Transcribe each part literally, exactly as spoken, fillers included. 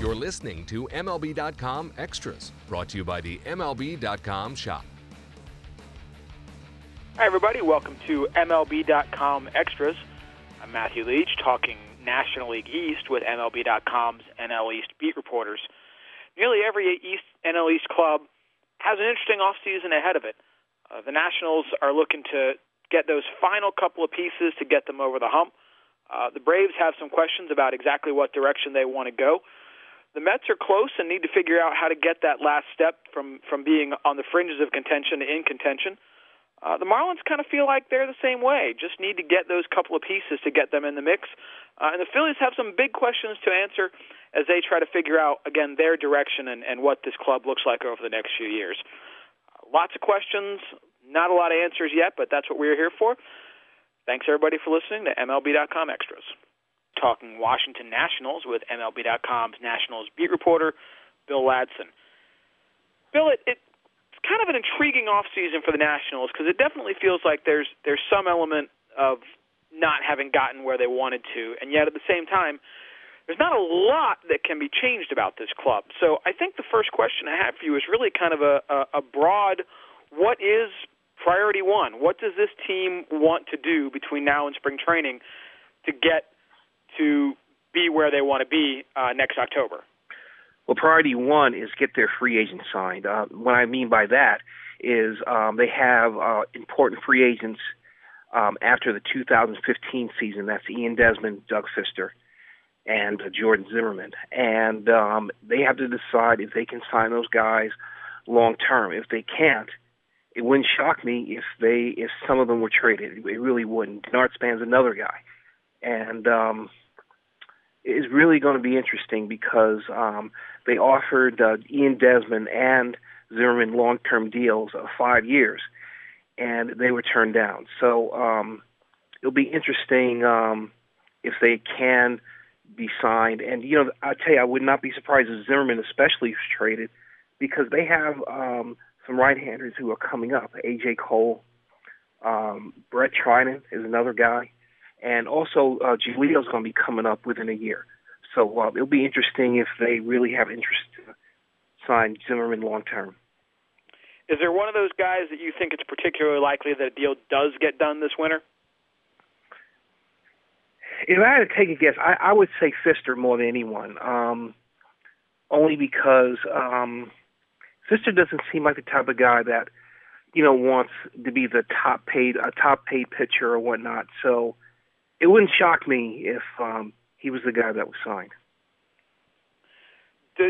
You're listening to M L B dot com Extras, brought to you by the M L B dot com shop. Hi, everybody. Welcome to M L B dot com Extras. I'm Matthew Leach, talking National League East with M L B dot com's N L East beat reporters. Nearly every East N L East club has an interesting offseason ahead of it. Uh, the Nationals are looking to get those final couple of pieces to get them over the hump. Uh, the Braves have some questions about exactly what direction they want to go. The Mets are close and need to figure out how to get that last step from, from being on the fringes of contention to in contention. Uh, the Marlins kind of feel like they're the same way, just need to get those couple of pieces to get them in the mix. Uh, and the Phillies have some big questions to answer as they try to figure out, again, their direction and, and what this club looks like over the next few years. Uh, lots of questions, not a lot of answers yet, but that's what we're here for. Thanks, everybody, for listening to M L B dot com Extras. Talking Washington Nationals with M L B dot com's Nationals beat reporter, Bill Ladson. Bill, it, it's kind of an intriguing offseason for the Nationals because it definitely feels like there's there's some element of not having gotten where they wanted to, and yet at the same time, there's not a lot that can be changed about this club. So I think the first question I have for you is really kind of a, a, a broad, what is priority one? What does this team want to do between now and spring training to get to be where they want to be uh, next October? Well, priority one is get their free agents signed. Uh, what I mean by that is um, they have uh, important free agents um, after the two thousand fifteen season. That's Ian Desmond, Doug Fister, and uh, Jordan Zimmerman. And um, they have to decide if they can sign those guys long term. If they can't, it wouldn't shock me if they if some of them were traded. It really wouldn't. Denard Span's another guy. And um, it's really going to be interesting because um, they offered uh, Ian Desmond and Zimmerman long-term deals of five years, and they were turned down. So um, it'll be interesting um, if they can be signed. And, you know, I tell you, I would not be surprised if Zimmerman especially was traded because they have um, some right-handers who are coming up. A J Cole, um, Brett Trinan is another guy. And also, uh, Giolito's going to be coming up within a year. So uh, it'll be interesting if they really have interest to sign Zimmerman long-term. Is there one of those guys that you think it's particularly likely that a deal does get done this winter? If I had to take a guess, I, I would say Fister more than anyone, um, only because um, Fister doesn't seem like the type of guy that, you know, wants to be the top-paid, a top-paid pitcher or whatnot. So it wouldn't shock me if um, he was the guy that was signed. Do,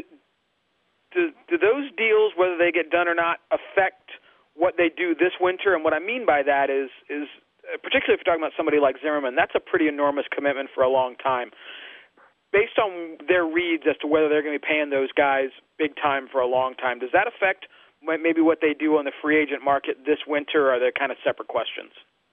do, do those deals, whether they get done or not, affect what they do this winter? And what I mean by that is, is particularly if you're talking about somebody like Zimmerman, that's a pretty enormous commitment for a long time. Based on their reads as to whether they're going to be paying those guys big time for a long time, does that affect maybe what they do on the free agent market this winter, or are they kind of separate questions?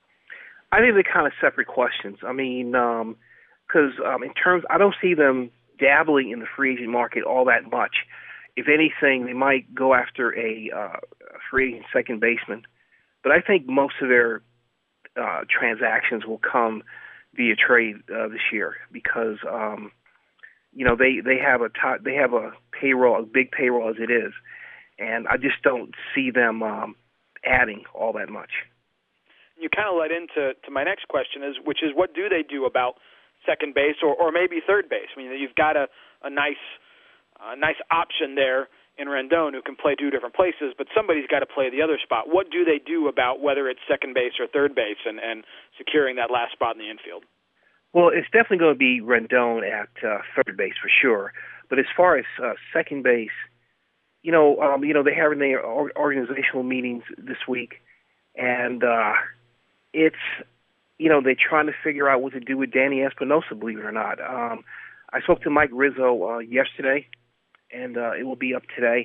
I think they're kind of separate questions. I mean, because um, um, in terms, I don't see them dabbling in the free agent market all that much. If anything, they might go after a, uh, a free agent second baseman. But I think most of their uh, transactions will come via trade uh, this year because, um, you know, they, they have a top, they have a payroll, a big payroll as it is, and I just don't see them um, adding all that much. You kind of led into to my next question, is which is what do they do about second base or, or maybe third base? I mean, you've got a, a nice a nice option there in Rendon who can play two different places, but somebody's got to play the other spot. What do they do about whether it's second base or third base and, and securing that last spot in the infield? Well, it's definitely going to be Rendon at uh, third base for sure. But as far as uh, second base, you know, um, you know, they're having their organizational meetings this week, and uh, it's, you know, they're trying to figure out what to do with Danny Espinosa, believe it or not. Um, I spoke to Mike Rizzo uh, yesterday, and uh, it will be up today.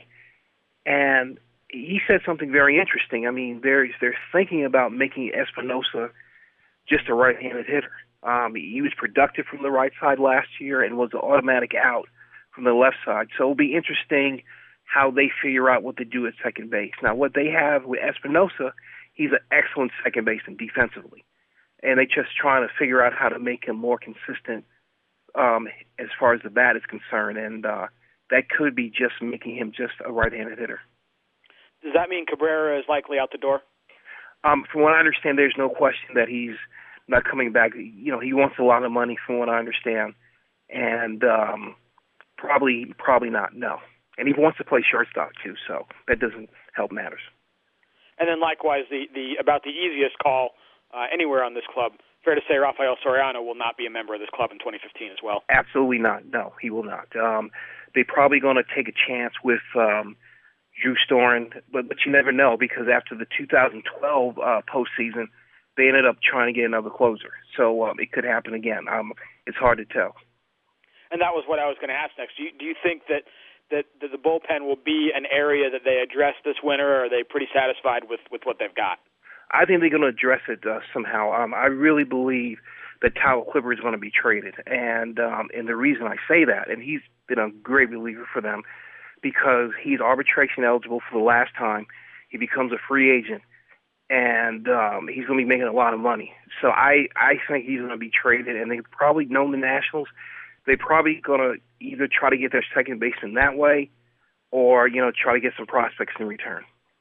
And he said something very interesting. I mean, they're, they're thinking about making Espinosa just a right-handed hitter. Um, he was productive from the right side last year and was an automatic out from the left side. So it'll be interesting how they figure out what to do at second base. Now, what they have with Espinosa, he's an excellent second baseman defensively. And they're just trying to figure out how to make him more consistent um, as far as the bat is concerned. And uh, that could be just making him just a right-handed hitter. Does that mean Cabrera is likely out the door? Um, from what I understand, there's no question that he's not coming back. You know, he wants a lot of money, from what I understand, and um, probably probably not. No, and he wants to play shortstop too, so that doesn't help matters. And then likewise, the, the about the easiest call uh, anywhere on this club. Fair to say Rafael Soriano will not be a member of this club in twenty fifteen as well. Absolutely not. No, he will not. Um, they're probably going to take a chance with um, Drew Storen, but but you never know, because after the two thousand twelve uh, postseason, they ended up trying to get another closer. So um, it could happen again. Um, it's hard to tell. And that was what I was going to ask next. Do you, do you think that, that, that the bullpen will be an area that they address this winter, or are they pretty satisfied with, with what they've got? I think they're going to address it uh, somehow. Um, I really believe that Tyler Clippard is going to be traded, and um, and the reason I say that, and he's been a great reliever for them, because he's arbitration eligible for the last time. He becomes a free agent, and um, he's going to be making a lot of money. So I, I think he's going to be traded, and they probably know the Nationals. They're probably going to either try to get their second baseman that way, or you know try to get some prospects in return.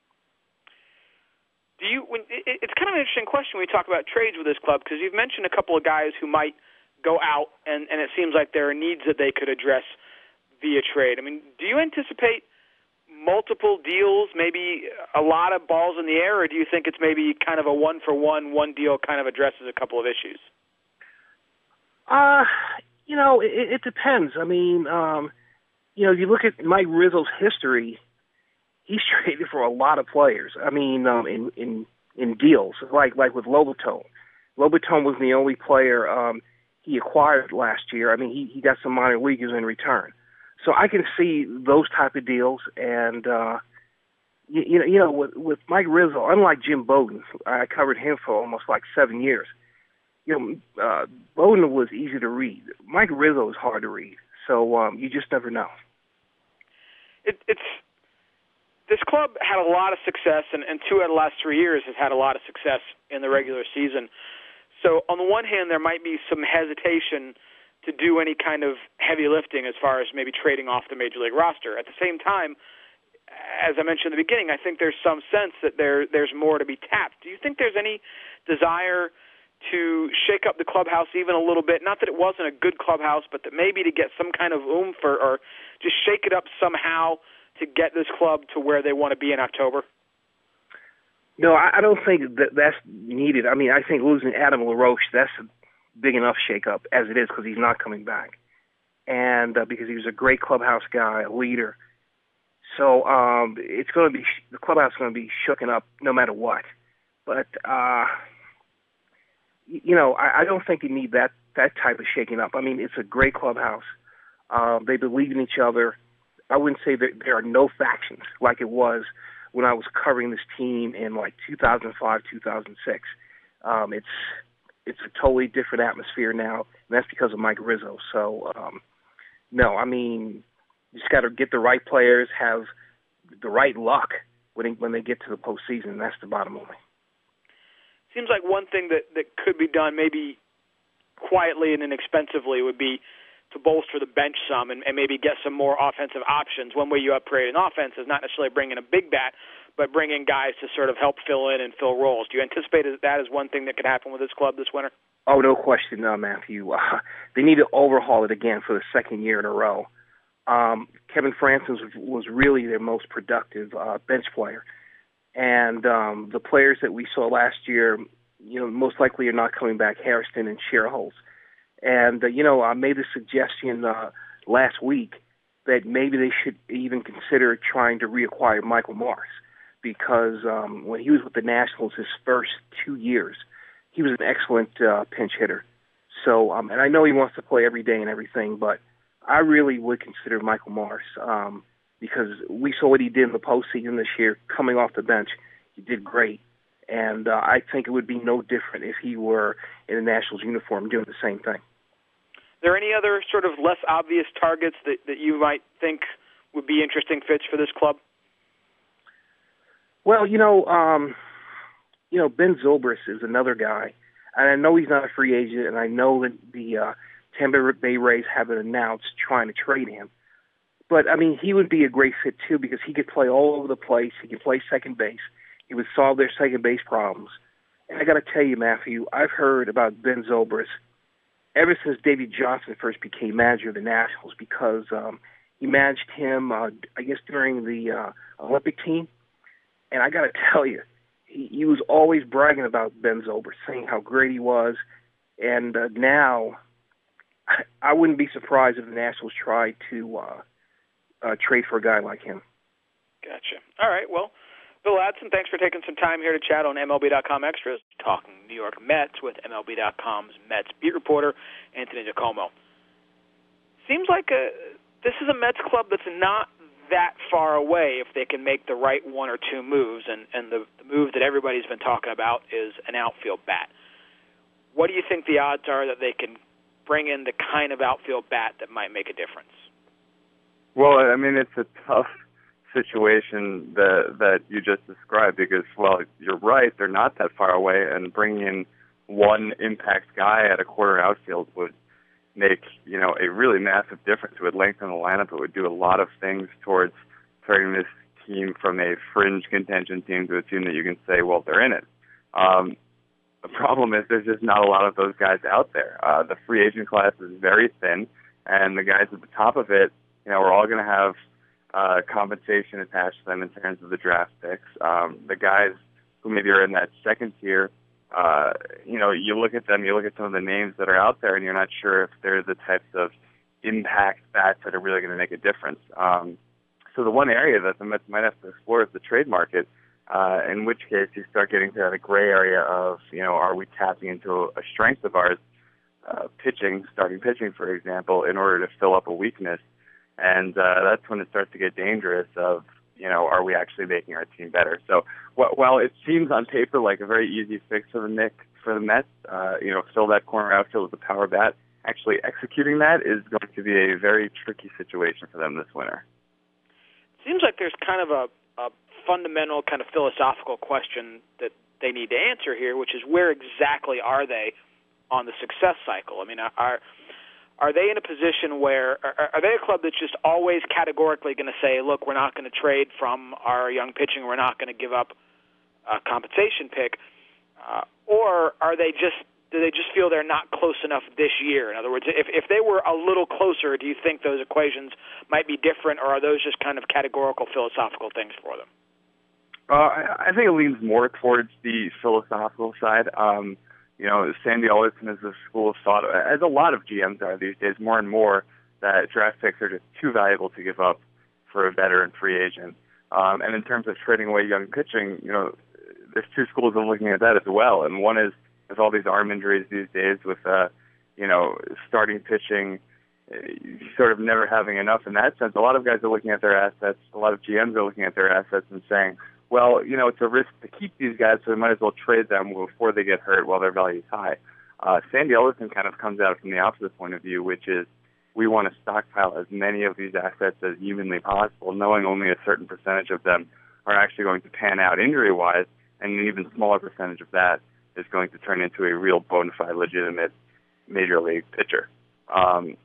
Do you? When, it, it's kind of an interesting question when we talk about trades with this club, because you've mentioned a couple of guys who might go out, and, and it seems like there are needs that they could address via trade. I mean, do you anticipate multiple deals, maybe a lot of balls in the air, or do you think it's maybe kind of a one-for-one, one deal kind of addresses a couple of issues? Uh, you know, it, it depends. I mean, um, you know, if you look at Mike Rizzo's history, he's traded for a lot of players. I mean, um, in, in in deals, like like with Lobaton. Lobaton was the only player um, he acquired last year. I mean, he, he got some minor leaguers in return. So I can see those type of deals. And, uh, you, you know, you know with, with Mike Rizzo, unlike Jim Bowden, I covered him for almost like seven years. You know, uh, Bowden was easy to read. Mike Rizzo is hard to read. So um, you just never know. It, it's... This club had a lot of success, and, and two out of the last three years has had a lot of success in the regular season. So on the one hand, there might be some hesitation to do any kind of heavy lifting as far as maybe trading off the Major League roster. At the same time, as I mentioned in the beginning, I think there's some sense that there there's more to be tapped. Do you think there's any desire to shake up the clubhouse even a little bit? Not that it wasn't a good clubhouse, but that maybe to get some kind of oomph or, or just shake it up somehow to get this club to where they want to be in October? No, I don't think that that's needed. I mean, I think losing Adam LaRoche, that's a big enough shakeup as it is, because he's not coming back. And uh, because he was a great clubhouse guy, a leader. So um, it's going to be, the clubhouse is going to be shooken up no matter what. But, uh, you know, I, I don't think you need that, that type of shaking up. I mean, it's a great clubhouse. Um, they believe in each other. I wouldn't say that there are no factions like it was when I was covering this team in like two thousand five, two thousand six. Um, it's it's a totally different atmosphere now, and that's because of Mike Rizzo. So, um, no, I mean, you just got to get the right players, have the right luck when they, when they get to the postseason. That's the bottom line. Seems like one thing that, that could be done maybe quietly and inexpensively would be to bolster the bench some and, and maybe get some more offensive options. One way you upgrade an offense is not necessarily bringing a big bat, but bringing guys to sort of help fill in and fill roles. Do you anticipate that as one thing that could happen with this club this winter? Oh, no question, uh, Matthew. Uh, they need to overhaul it again for the second year in a row. Um, Kevin Francis was, was really their most productive uh, bench player. And um, the players that we saw last year, you know, most likely are not coming back, Hairston and Scherholz. And, uh, you know, I made a suggestion uh, last week that maybe they should even consider trying to reacquire Michael Morse, because um, when he was with the Nationals his first two years, he was an excellent uh, pinch hitter. So, um, and I know he wants to play every day and everything, but I really would consider Michael Morse um, because we saw what he did in the postseason this year, coming off the bench. He did great. And uh, I think it would be no different if he were in a Nationals uniform doing the same thing. Are there any other sort of less obvious targets that, that you might think would be interesting fits for this club? Well, you know, um, you know, Ben Zobrist is another guy. And I know he's not a free agent, and I know that the uh, Tampa Bay Rays haven't announced trying to trade him. But, I mean, he would be a great fit, too, because he could play all over the place. He could play second base. He would solve their second base problems. And I got to tell you, Matthew, I've heard about Ben Zobrist ever since Davey Johnson first became manager of the Nationals, because um, he managed him, uh, I guess, during the uh, Olympic team. And I got to tell you, he, he was always bragging about Ben Zobrist, saying how great he was. And uh, now, I, I wouldn't be surprised if the Nationals tried to uh, uh, trade for a guy like him. Gotcha. All right, well, Bill Adson, thanks for taking some time here to chat on M L B dot com Extras, talking New York Mets with M L B dot com's Mets beat reporter, Anthony DiComo. Seems like a, this is a Mets club that's not that far away if they can make the right one or two moves, and, and the, the move that everybody's been talking about is an outfield bat. What do you think the odds are that they can bring in the kind of outfield bat that might make a difference? Well, I mean, it's a tough situation that that you just described because, well, you're right, they're not that far away, and bringing in one impact guy at a corner outfield would make, you know, a really massive difference. It would lengthen the lineup. It would do a lot of things towards turning this team from a fringe contention team to a team that you can say, well, they're in it. Um, the problem is there's just not a lot of those guys out there. Uh, the free agent class is very thin, and the guys at the top of it, you know, we're all going to have uh, compensation attached to them in terms of the draft picks. Um, the guys who maybe are in that second tier, uh, you know, you look at them, you look at some of the names that are out there, and you're not sure if they're the types of impact bats that are really going to make a difference. Um, so the one area that the Mets might have to explore is the trade market, uh, in which case you start getting to the gray area of, you know, are we tapping into a strength of ours, uh, pitching, starting pitching, for example, in order to fill up a weakness. And uh, that's when it starts to get dangerous of, you know, are we actually making our team better? So wh- while it seems on paper like a very easy fix for the Nick, for the Mets, uh, you know, fill that corner outfield with a power bat, actually executing that is going to be a very tricky situation for them this winter. It seems like there's kind of a, a fundamental kind of philosophical question that they need to answer here, which is where exactly are they on the success cycle? I mean, are Are they in a position where, are, are they a club that's just always categorically going to say, look, we're not going to trade from our young pitching, we're not going to give up a compensation pick, uh, or are they just, do they just feel they're not close enough this year? In other words, if, if they were a little closer, do you think those equations might be different, or are those just kind of categorical philosophical things for them? Uh, I, I think it leans more towards the philosophical side. Um, You know, Sandy Alderson is a school of thought, as a lot of G Ms are these days, more and more, that draft picks are just too valuable to give up for a veteran free agent. Um, and in terms of trading away young pitching, you know, there's two schools of looking at that as well. And one is, with all these arm injuries these days, with, uh, you know, starting pitching, sort of never having enough in that sense. A lot of guys are looking at their assets, a lot of G Ms are looking at their assets and saying, well, you know, it's a risk to keep these guys, so we might as well trade them before they get hurt while their value is high. Uh, Sandy Alderson kind of comes out from the opposite point of view, which is we want to stockpile as many of these assets as humanly possible, knowing only a certain percentage of them are actually going to pan out injury-wise, and an even smaller percentage of that is going to turn into a real bona fide, legitimate major league pitcher. Um,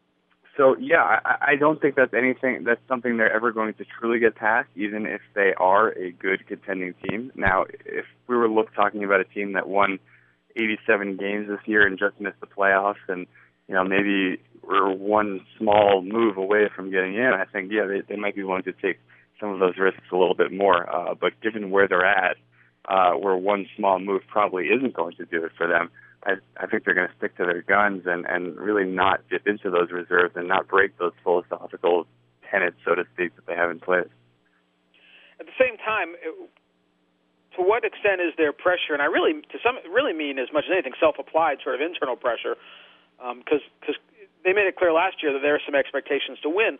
So, yeah, I, I don't think that's anything, that's something they're ever going to truly get past, even if they are a good contending team. Now, if we were look, talking about a team that won eighty-seven games this year and just missed the playoffs and, you know, maybe we're one small move away from getting in, I think, yeah, they, they might be willing to take some of those risks a little bit more. Uh, but given where they're at, uh, where one small move probably isn't going to do it for them, I, I think they're going to stick to their guns and, and really not dip into those reserves and not break those philosophical tenets, so to speak, that they have in place. At the same time, it, to what extent is there pressure? And I really, to some, really mean as much as anything, self-applied sort of internal pressure, because um, because they made it clear last year that there are some expectations to win.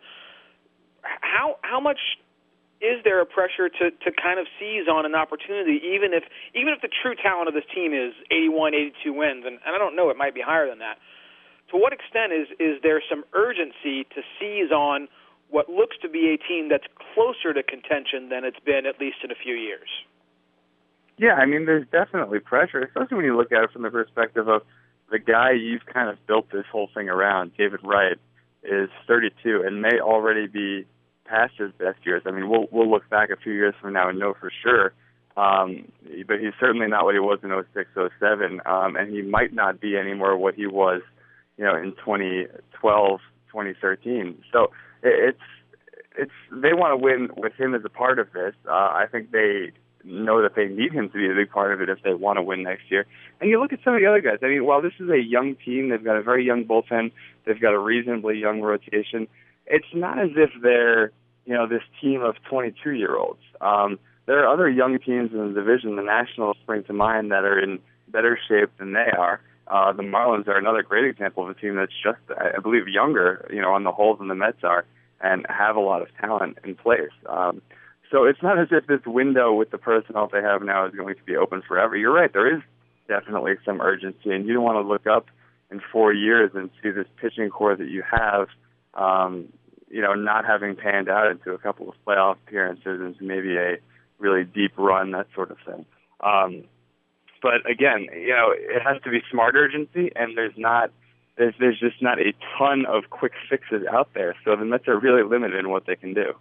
How how much is there a pressure to, to kind of seize on an opportunity, even if even if the true talent of this team is eighty-one, eighty-two wins, and, and I don't know, it might be higher than that. To what extent is, is there some urgency to seize on what looks to be a team that's closer to contention than it's been at least in a few years? Yeah, I mean, there's definitely pressure, especially when you look at it from the perspective of the guy you've kind of built this whole thing around, David Wright. is thirty-two and may already be past his best years. I mean, we'll we'll look back a few years from now and know for sure. Um, but he's certainly not what he was in oh six, oh seven, um, and he might not be anymore what he was, you know, in twenty twelve, twenty thirteen. So it's it's they want to win with him as a part of this. Uh, I think they know that they need him to be a big part of it if they want to win next year. And you look at some of the other guys. I mean, while this is a young team, they've got a very young bullpen, they've got a reasonably young rotation. It's not as if they're, you know, this team of twenty-two-year-olds. Um, there are other young teams in the division. The Nationals spring to mind that are in better shape than they are. Uh, the Marlins are another great example of a team that's just, I believe, younger, you know, on the whole than the Mets are, and have a lot of talent in place. Um, so it's not as if this window with the personnel they have now is going to be open forever. You're right, there is definitely some urgency, and you don't want to look up in four years and see this pitching core that you have, um, you know, not having panned out into a couple of playoff appearances, into maybe a really deep run, that sort of thing. Um, but again, you know, it has to be smart urgency, and there's not, there's, there's just not a ton of quick fixes out there. So the Mets are really limited in what they can do.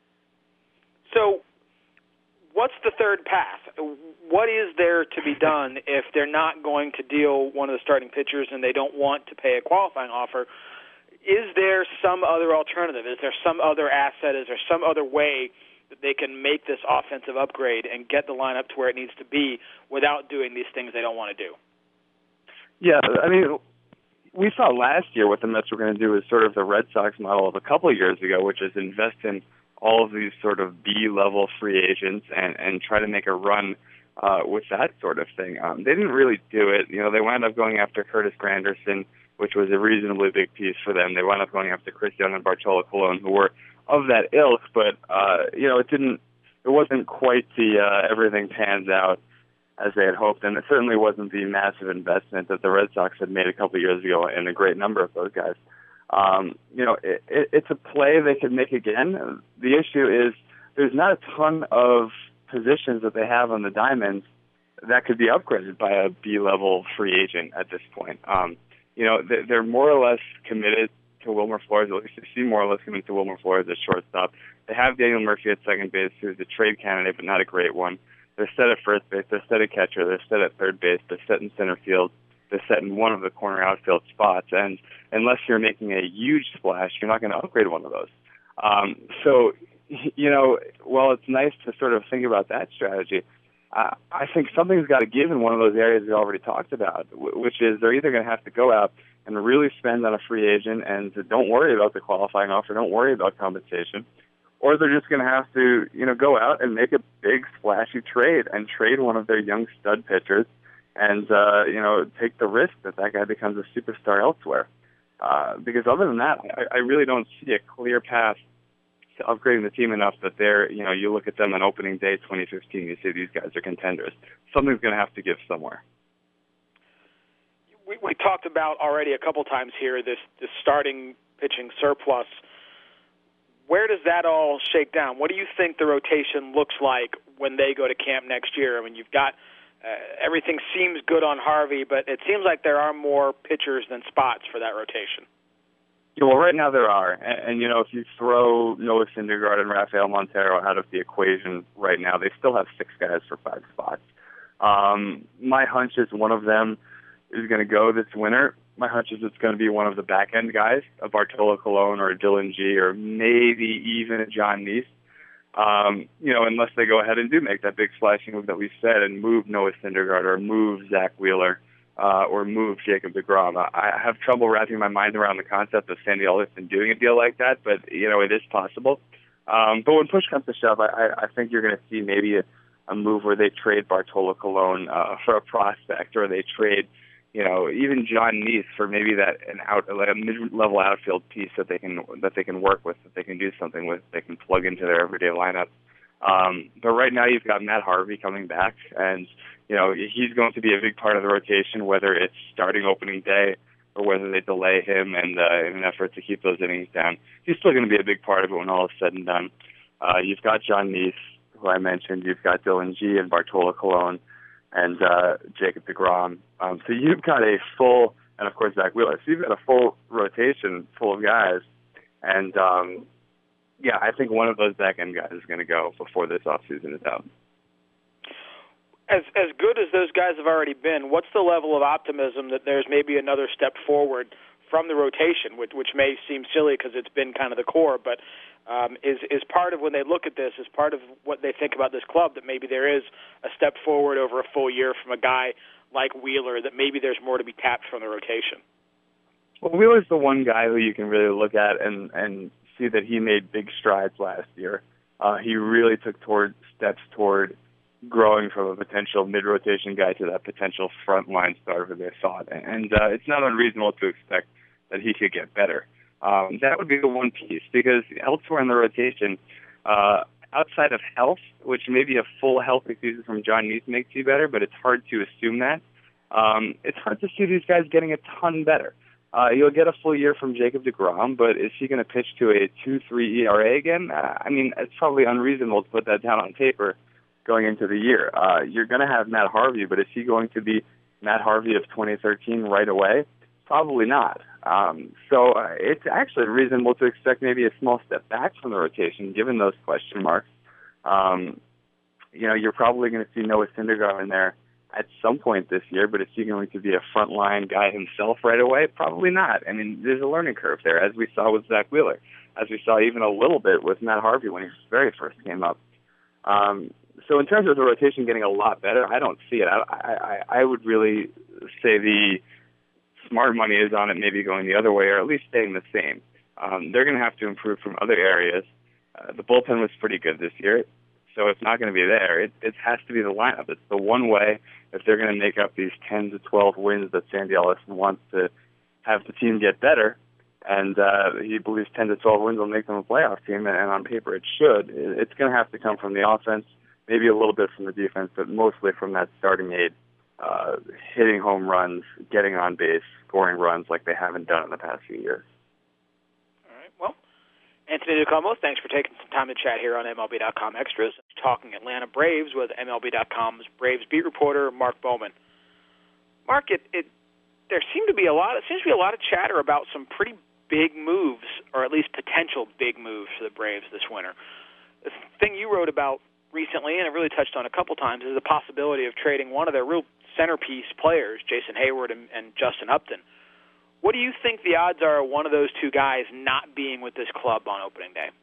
So what's the third path? What is there to be done if they're not going to deal one of the starting pitchers and they don't want to pay a qualifying offer? Is there some other alternative? Is there some other asset? Is there some other way that they can make this offensive upgrade and get the lineup to where it needs to be without doing these things they don't want to do? Yeah, I mean, we saw last year what the Mets were going to do is sort of the Red Sox model of a couple of years ago, which is invest in all of these sort of B-level free agents and, and try to make a run uh, with that sort of thing. Um, they didn't really do it. You know, they wound up going after Curtis Granderson, which was a reasonably big piece for them. They wound up going after Chris Young and Bartolo Colon, who were of that ilk, but, uh, you know, it didn't, it wasn't quite the uh, everything pans out as they had hoped, and it certainly wasn't the massive investment that the Red Sox had made a couple of years ago in a great number of those guys. Um, you know, it, it, it's a play they could make again. The issue is there's not a ton of positions that they have on the diamonds that could be upgraded by a B-level free agent at this point. Um, you know, they're more or less committed to Wilmer Flores, at least they seem more or less committed to Wilmer Flores as shortstop. They have Daniel Murphy at second base, who's a trade candidate, but not a great one. They're set at first base, they're set at catcher, they're set at third base, they're set in center field, they're set in one of the corner outfield spots, and unless you're making a huge splash, you're not going to upgrade one of those. Um, so, you know, while it's nice to sort of think about that strategy, uh, I think something's got to give in one of those areas we already talked about, w- which is they're either going to have to go out and really spend on a free agent and don't worry about the qualifying offer, don't worry about compensation, or they're just going to have to, you know, go out and make a big splashy trade and trade one of their young stud pitchers and, uh, you know, take the risk that that guy becomes a superstar elsewhere. Uh, because other than that, I, I really don't see a clear path to upgrading the team enough that they're, you know, you look at them on opening day twenty fifteen, you see these guys are contenders. Something's going to have to give somewhere. We, we talked about already a couple times here this, this starting pitching surplus. Where does that all shake down? What do you think the rotation looks like when they go to camp nenext year? I mean, you've got uh, everything seems good on Harvey, but it seems like there are more pitchers than spots for that rotation. Yeah, well, right now there are. And, and, you know, if you throw Noah Syndergaard and Rafael Montero out of the equation right now, they still have six guys for five spots. Um, my hunch is one of them is going to go this winter. My hunch is it's going to be one of the back-end guys, a Bartolo Colon or a Dylan G or maybe even a John Neese. Um, you know, unless they go ahead and do make that big slashing move that we said and move Noah Syndergaard or move Zach Wheeler uh, or move Jacob deGrom. I have trouble wrapping my mind around the concept of Sandy Alderson doing a deal like that, but, you know, it is possible. Um, but when push comes to shove, I, I think you're going to see maybe a, a move where they trade Bartolo Colon uh, for a prospect, or they trade, you know, even John Neese for maybe that an out like a mid-level outfield piece that they can that they can work with, that they can do something with, they can plug into their everyday lineup. Um, but right now you've got Matt Harvey coming back, and you know he's going to be a big part of the rotation, whether it's starting opening day or whether they delay him and uh, in an effort to keep those innings down. He's still going to be a big part of it when all is said and done. Uh, you've got John Neese, who I mentioned. You've got Dylan G and Bartolo Colon and uh, Jacob deGrom. Um, so you've got a full and of course Zach Wheeler. So you've got a full rotation full of guys, and um, yeah, I think one of those back end guys is going to go before this offseason is out. As as good as those guys have already been, what's the level of optimism that there's maybe another step forward from the rotation, which, which may seem silly because it's been kind of the core, but um, is is part of when they look at this, is part of what they think about this club, that maybe there is a step forward over a full year from a guy like Wheeler, that maybe there's more to be tapped from the rotation? Well, Wheeler's the one guy who you can really look at and, and see that he made big strides last year. Uh, he really took toward steps toward growing from a potential mid-rotation guy to that potential frontline starter who they thought. And uh, it's not unreasonable to expect that he could get better. Um, that would be the one piece, because elsewhere in the rotation, uh, outside of health, which maybe a full healthy season from John Neese makes you better, but it's hard to assume that. Um, it's hard to see these guys getting a ton better. Uh, you'll get a full year from Jacob deGrom, but is he going to pitch to a two three E R A again? Uh, I mean, it's probably unreasonable to put that down on paper going into the year. Uh, you're going to have Matt Harvey, but is he going to be Matt Harvey of twenty thirteen right away? Probably not. Um, so uh, it's actually reasonable to expect maybe a small step back from the rotation, given those question marks. Um, you know, you're probably going to see Noah Syndergaard in there at some point this year, but is he going to be a frontline guy himself right away? Probably not. I mean, there's a learning curve there, as we saw with Zach Wheeler, as we saw even a little bit with Matt Harvey when he very first came up. Um, so in terms of the rotation getting a lot better, I don't see it. I, I, I would really say the smart money is on it maybe going the other way, or at least staying the same. Um, they're going to have to improve from other areas. Uh, the bullpen was pretty good this year, so it's not going to be there. It, it has to be the lineup. It's the one way if they're going to make up these ten to twelve wins that Sandy Ellison wants to have the team get better, and uh, he believes ten to twelve wins will make them a playoff team, and on paper it should. It's going to have to come from the offense, maybe a little bit from the defense, but mostly from that starting aid, uh, hitting home runs, getting on base, scoring runs like they haven't done in the past few years. All right, well, Anthony DiComo, thanks for taking some time to chat here on M L B dot com Extras. Talking Atlanta Braves with M L B dot com's Braves beat reporter Mark Bowman. Mark, it, it there seemed to be a lot. It seems to be a lot of chatter about some pretty big moves, or at least potential big moves for the Braves this winter. The thing you wrote about recently, and it really touched on a couple times, is the possibility of trading one of their real centerpiece players, Jason Hayward and, and Justin Upton. What do you think the odds are of one of those two guys not being with this club on opening day?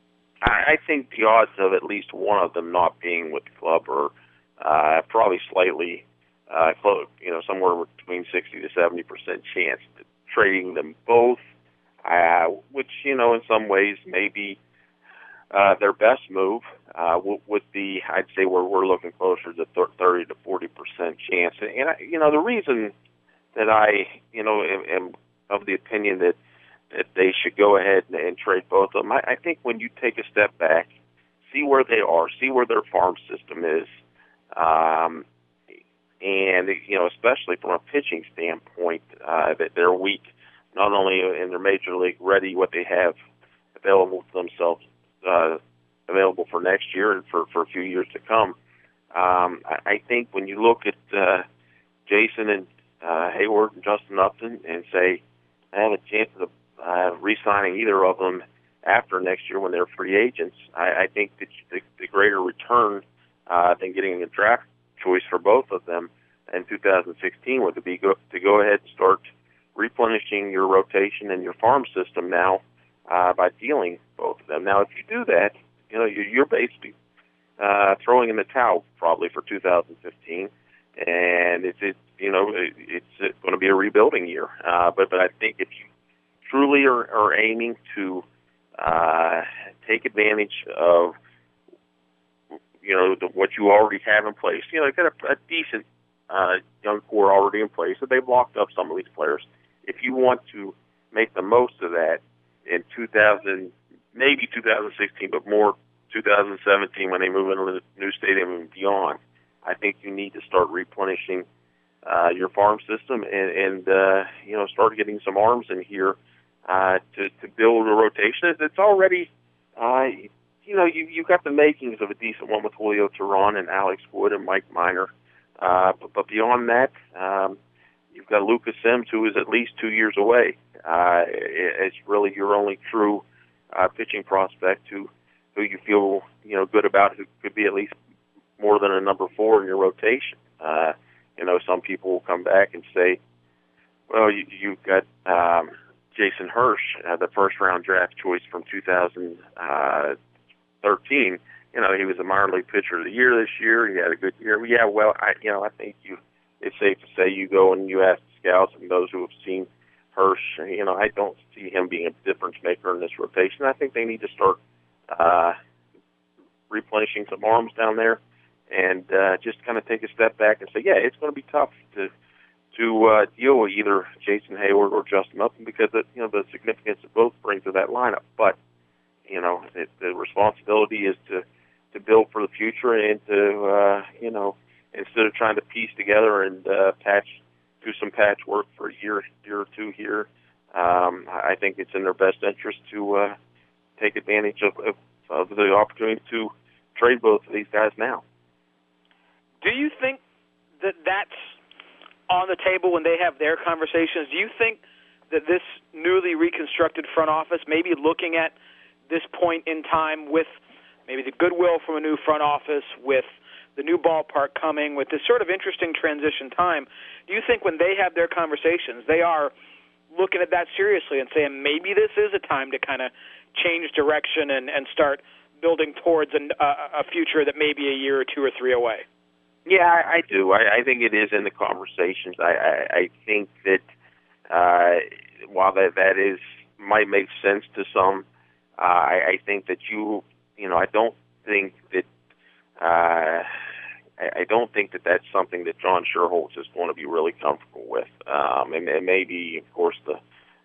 I think the odds of at least one of them not being with the club are uh, probably slightly uh, close, you know, somewhere between sixty to seventy percent chance. Trading them both, uh, which, you know, in some ways may be uh, their best move, uh, would be, I'd say, where we're looking closer to thirty to forty percent chance. And, I, you know, the reason that I, you know, am, am of the opinion that that they should go ahead and, and trade both of them. I, I think when you take a step back, see where they are, see where their farm system is, um, and, you know, especially from a pitching standpoint, uh, that they're weak, not only in their major league ready, what they have available to themselves, uh, available for next year and for, for a few years to come. Um, I, I think when you look at uh, Jason and uh, Hayward and Justin Upton and say, I have a chance of Uh, re-signing either of them after next year when they're free agents, I, I think that the, the greater return uh, than getting a draft choice for both of them in two thousand sixteen would be go, to go ahead and start replenishing your rotation and your farm system now uh, by dealing both of them. Now, if you do that, you know, you're, you're basically uh, throwing in the towel probably for two thousand fifteen, and it's, it, you know, it, it's, it's going to be a rebuilding year. Uh, but, but I think if you truly are, are aiming to uh, take advantage of, you know, the, what you already have in place. You know, they've got a, a decent uh, young core already in place, so they've locked up some of these players. If you want to make the most of that in two thousand, maybe two thousand sixteen, but more two thousand seventeen when they move into the new stadium and beyond, I think you need to start replenishing uh, your farm system and, and uh, you know, start getting some arms in here Uh, to, to build a rotation. It's already, uh, you know, you, you've got the makings of a decent one with Julio Teheran and Alex Wood and Mike Minor. Uh, but, but beyond that, um, you've got Lucas Sims, who is at least two years away. Uh, it's really your only true uh, pitching prospect who, who you feel you know good about, who could be at least more than a number four in your rotation. Uh, you know, some people will come back and say, well, you, you've got um, Jason Hirsch, uh, the first-round draft choice from two thousand thirteen. You know, he was a minor league pitcher of the year this year. He had a good year. Yeah, well, I, you know, I think you. It's safe to say you go and you ask the scouts and those who have seen Hirsch. You know, I don't see him being a difference maker in this rotation. I think they need to start uh, replenishing some arms down there, and uh, just kind of take a step back and say, yeah, it's going to be tough to to uh, deal with either Jason Heyward or Justin Upton because of, you know, the significance that both bring to that lineup. But you know, it, the responsibility is to to build for the future and to uh, you know, instead of trying to piece together and uh, patch do some patchwork for a year year or two here. Um, I think it's in their best interest to uh, take advantage of, of, of the opportunity to trade both of these guys now. Do you think that that's on the table when they have their conversations? Do you think that this newly reconstructed front office, maybe looking at this point in time with maybe the goodwill from a new front office, with the new ballpark coming, with this sort of interesting transition time, do you think when they have their conversations, they are looking at that seriously and saying maybe this is a time to kind of change direction and, and start building towards an, uh, a future that may be a year or two or three away? Yeah, I, I do. I, I think it is in the conversations. I, I, I think that uh, while that, that is might make sense to some, uh, I, I think that you, you know, I don't think that, uh, I, I don't think that that's something that John Schuerholz is going to be really comfortable with. Um, and, and maybe, of course, the,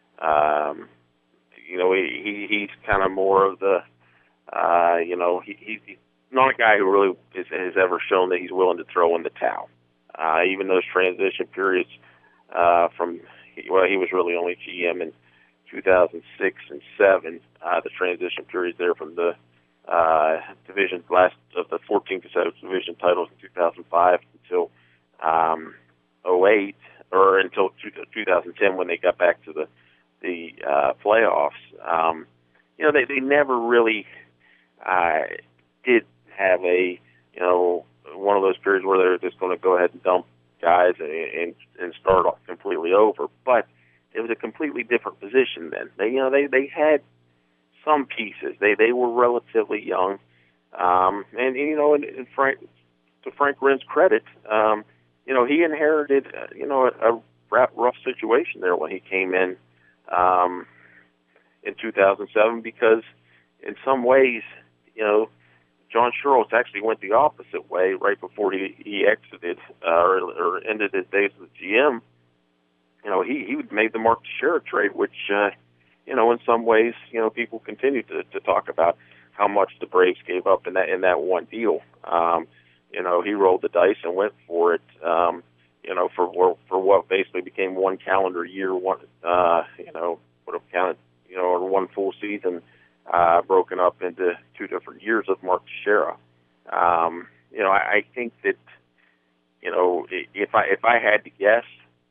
um, you know, he, he's kind of more of the, uh, you know, he, he, not a guy who really is, has ever shown that he's willing to throw in the towel. Uh, even those transition periods uh, from, well, he was really only G M in two thousand six and seven. Uh, the transition periods there from the uh, division last of the fourteen consecutive division titles in two thousand five until um, oh eight or until two thousand ten when they got back to the the uh, playoffs. Um, you know, they they never really uh, did have a, you know, one of those periods where they're just going to go ahead and dump guys and, and and start off completely over. But it was a completely different position then. They, you know, they, they had some pieces. They they were relatively young, um, and you know, and, and Frank, to Frank Wren's credit, um, you know, he inherited, uh, you know, a, a rough situation there when he came in um, in two thousand seven because in some ways, you know, John Schuerholz actually went the opposite way right before he, he exited uh, or, or ended his days as G M. You know, he, he made the Mark Teixeira trade, which, uh, you know, in some ways, you know, people continue to, to talk about how much the Braves gave up in that in that one deal. Um, you know, he rolled the dice and went for it, um, you know, for for what basically became one calendar year, one, uh, you know, would have counted, you know, or one full season. Uh, broken up into two different years of Mark Teixeira. Um, you know, I, I think that, you know, if I if I had to guess,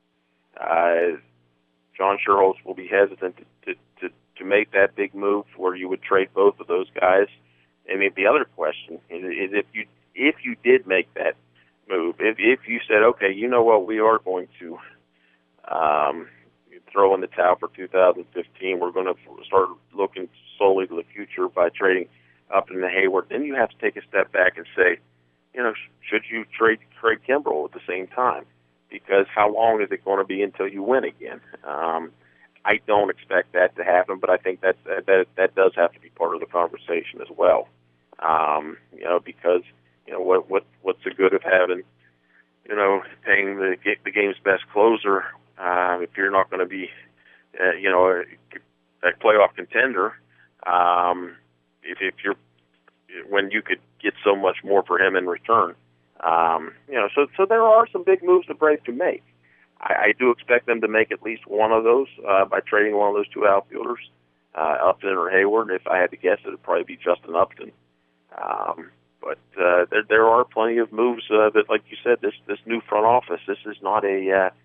uh, John Schuerholz will be hesitant to, to, to, to make that big move where you would trade both of those guys. I mean, the other question is, is if you if you did make that move, if if you said, okay, you know what, we are going to um, throw in the towel for two thousand fifteen, we're going to start looking solely to the future by trading Upton and Heyward, then you have to take a step back and say, you know, sh- should you trade Craig Kimbrell at the same time? Because how long is it going to be until you win again? Um, I don't expect that to happen, but I think that that that does have to be part of the conversation as well. Um, you know, because you know what what what's the good of having, you know, paying the the game's best closer uh, if you're not going to be, uh, you know, a, a playoff contender. Um, if, if you're, when you could get so much more for him in return, um, you know, so so there are some big moves the Braves can make. I, I do expect them to make at least one of those uh, by trading one of those two outfielders, uh, Upton or Heyward. If I had to guess, it would probably be Justin Upton. Um, but uh, there, there are plenty of moves uh, that, like you said, this this new front office. This is not a uh,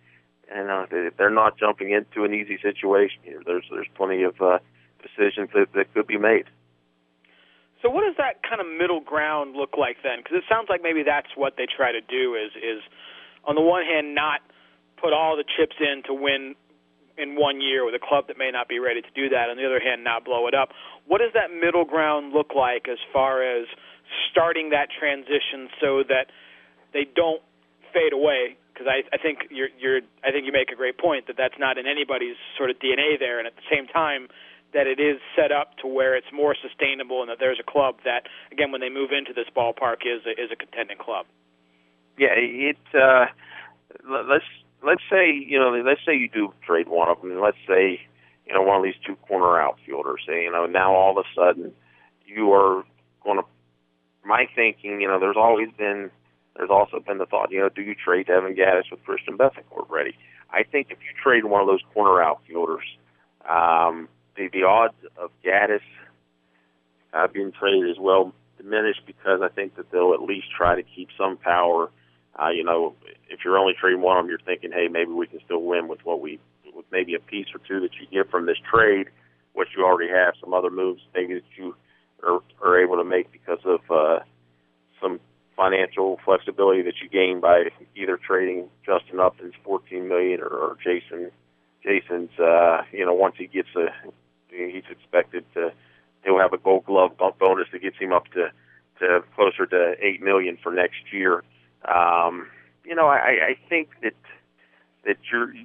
and uh, they, they're not jumping into an easy situation here. There's there's plenty of uh, decisions that, that could be made. So what does that kind of middle ground look like then? Because it sounds like maybe that's what they try to do is, is on the one hand, not put all the chips in to win in one year with a club that may not be ready to do that. On the other hand, not blow it up. What does that middle ground look like as far as starting that transition so that they don't fade away? Because I, I think you're, you're, I think you make a great point that that's not in anybody's sort of D N A there, and at the same time, that it is set up to where it's more sustainable, and that there's a club that, again, when they move into this ballpark, is a, is a contending club. Yeah, it. Uh, let's let's say you know, let's say you do trade one of them, and let's say you know one of these two corner outfielders. Say you know now all of a sudden you are going to. My thinking, you know, there's always been, there's also been the thought, you know, do you trade Evan Gattis with Christian Bethancourt ready? I think if you trade one of those corner outfielders. Um, The, the odds of Gattis uh, being traded is well diminished because I think that they'll at least try to keep some power. Uh, you know, if you're only trading one of them, you're thinking, hey, maybe we can still win with what we, with maybe a piece or two that you get from this trade, which you already have, some other moves maybe that you are, are able to make because of uh, some financial flexibility that you gain by either trading Justin Upton's fourteen million dollars or, or Jason Jason's. Uh, you know, once he gets a he's expected to, he'll have a gold glove bonus that gets him up to, to closer to eight million dollars for next year. Um, you know, I, I think that, that you're,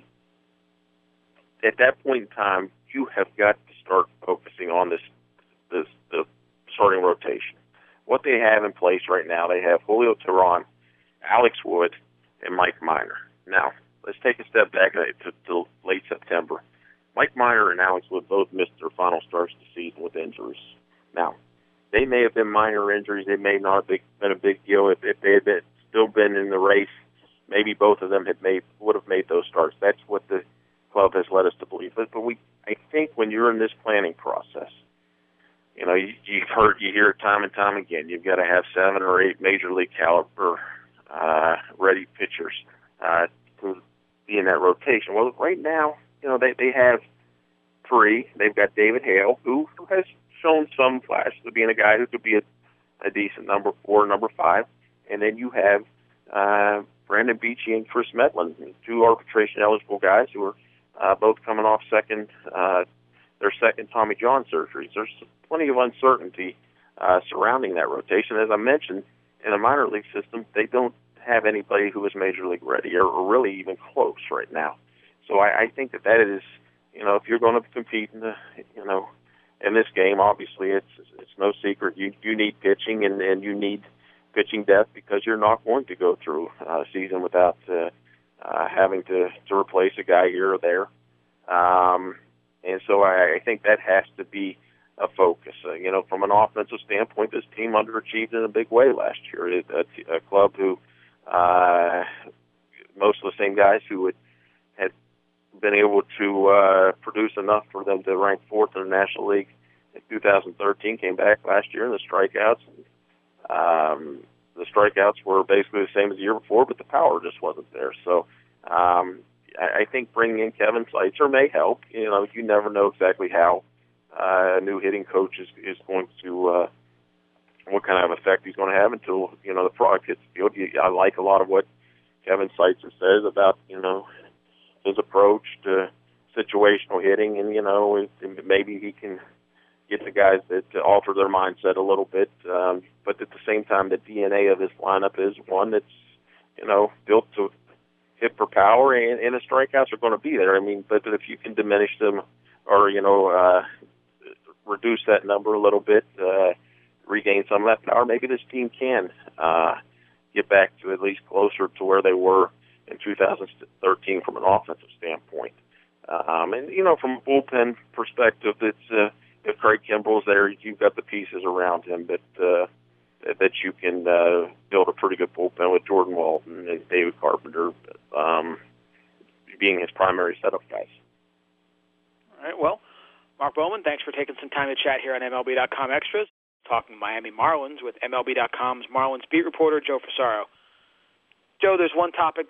at that point in time, you have got to start focusing on this, this, the starting rotation. What they have in place right now, they have Julio Teheran, Alex Wood, and Mike Minor. Now, let's take a step back to, to late September. Mike Minor and Alex Wood both missed their final starts of the season with injuries. Now, they may have been minor injuries. They may not have been a big deal. If, if they had been, still been in the race, maybe both of them had made would have made those starts. That's what the club has led us to believe. But, but we, I think, when you're in this planning process, you know, you, you've heard, you hear it time and time again. You've got to have seven or eight major league caliber uh, ready pitchers uh, to be in that rotation. Well, right now, you know, they, they have three. They've got David Hale, who has shown some flashes of being a guy who could be a, a decent number four, number five. And then you have uh, Brandon Beachy and Chris Metlin, two arbitration-eligible guys who are uh, both coming off second, uh, their second Tommy John surgeries. There's plenty of uncertainty uh, surrounding that rotation. As I mentioned, in the minor league system, they don't have anybody who is major league ready or, or really even close right now. So I, I think that that is, you know, if you're going to compete in the, you know, in this game, obviously it's it's no secret you you need pitching and, and you need pitching depth because you're not going to go through a season without uh, uh, having to, to replace a guy here or there. Um, and so I, I think that has to be a focus. Uh, you know, from an offensive standpoint, this team underachieved in a big way last year. It, a, a club who uh, most of the same guys who had had been able to uh, produce enough for them to rank fourth in the National League in two thousand thirteen came back last year in the strikeouts. Um, the strikeouts were basically the same as the year before, but the power just wasn't there. So um, I, I think bringing in Kevin Seitzer may help. You know, you never know exactly how uh, a new hitting coach is, is going to, uh, what kind of effect he's going to have until, you know, the product hits the field. I like a lot of what Kevin Seitzer says about, you know, his approach to situational hitting, and, you know, maybe he can get the guys that to alter their mindset a little bit. Um, but at the same time, the D N A of this lineup is one that's, you know, built to hit for power, and, and the strikeouts are going to be there. I mean, but if you can diminish them or, you know, uh, reduce that number a little bit, uh, regain some of that power, maybe this team can uh, get back to at least closer to where they were in two thousand thirteen from an offensive standpoint. Um, and, you know, from a bullpen perspective, it's uh, if Craig Kimbrell's there, you've got the pieces around him that uh, that you can uh, build a pretty good bullpen with Jordan Walton and David Carpenter um, being his primary setup guys. All right, well, Mark Bowman, thanks for taking some time to chat here on M L B dot com Extras. Talking Miami Marlins with M L B dot com's Marlins beat reporter Joe Frisaro. Joe, there's one topic that